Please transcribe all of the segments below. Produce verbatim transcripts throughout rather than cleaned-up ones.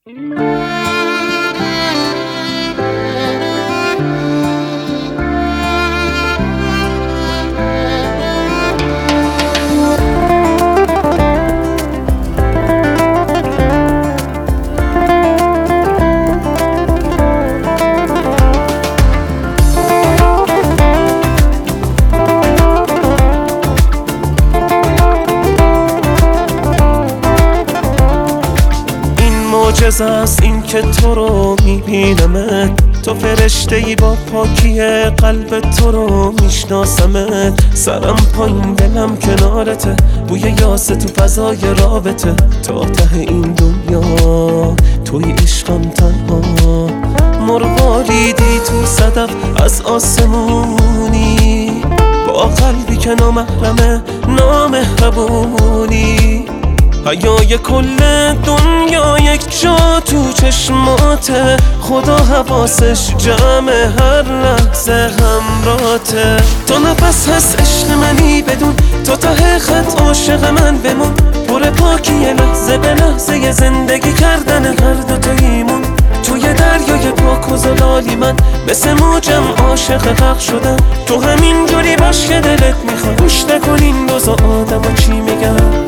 معجزه است این که تو رو میبینمت، تو فرشته ای با پاکی قلب تو رو میشناسمت. سرم پایین دلم کنارته، بوی یاس تو فضای رابطه. تا ته این دنیا توی عشقم تنها، مرواریدی تو صدف از آسمونی، با قلبی که نامحرمه نامهربونی. حیای کل دنیا یک جا تو چشماته، خدا حواسش جمع هر لحظه همراته. تا نفس هست عشق منی بدون، تا ته خط عاشق من بمون. پر پاکی لحظه به لحظه زندگی کردن هر دو تاییمون. توی دریای پاک و زلالی من مثل موجم عاشق غرق شدم. تو همین جوری باش که دلت میخواد، گوش نکن این روزا آدم و چی میگن.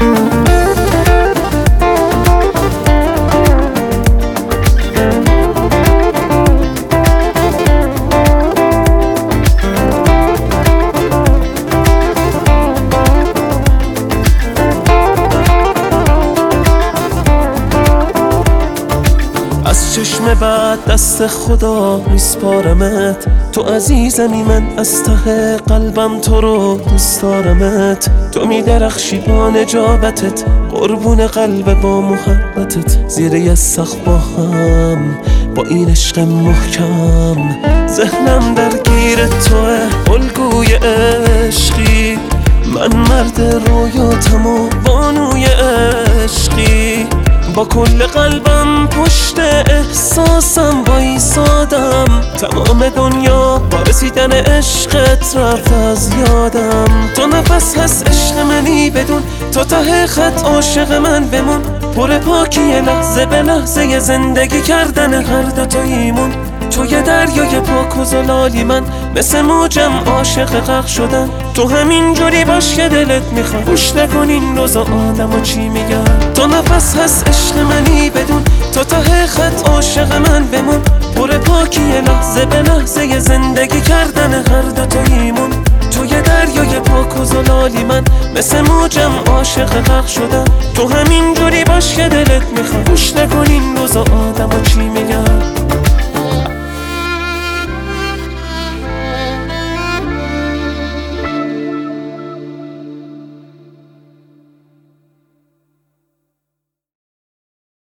از چشم بعد دست خدا میسپارمت، تو عزیزمی من از ته قلبم تو رو دوست دارمت. تو میدرخشی با نجابتت، قربون قلب با محبتت. زیر یه سقف با هم با این عشق محکم، ذهنم درگیر توه الگوی عشقی. من مرد رویاتم و بانوی عشقی، با کل قلبم پشت احساسم بایستادم. تمام دنیا با رسیدن عشقت رفت از یادم. تا نفس هست عشق منی بدون، تا ته خط عاشق من بمون. پر پاکی لحظه به لحظه زندگی کردن هر دو تاییمون. توی دریای پاک و زلالی من مثل موجم عاشق غرق شدم. تو همین جوری باش که دلت میخواد، گوش نکن این روزا آدم و چی میگن. تا نفس هست عشق منی بدون، تا ته خط عاشق من بمون. پر پاکی لحظه به لحظه زندگی کردن هر دو تاییمون. توی دریای پاک و زلالی من مثل موجم عاشق غرق شدم. تو همین جوری باش که دلت میخواد، گوش نکن این روزا آدم و چی میگن.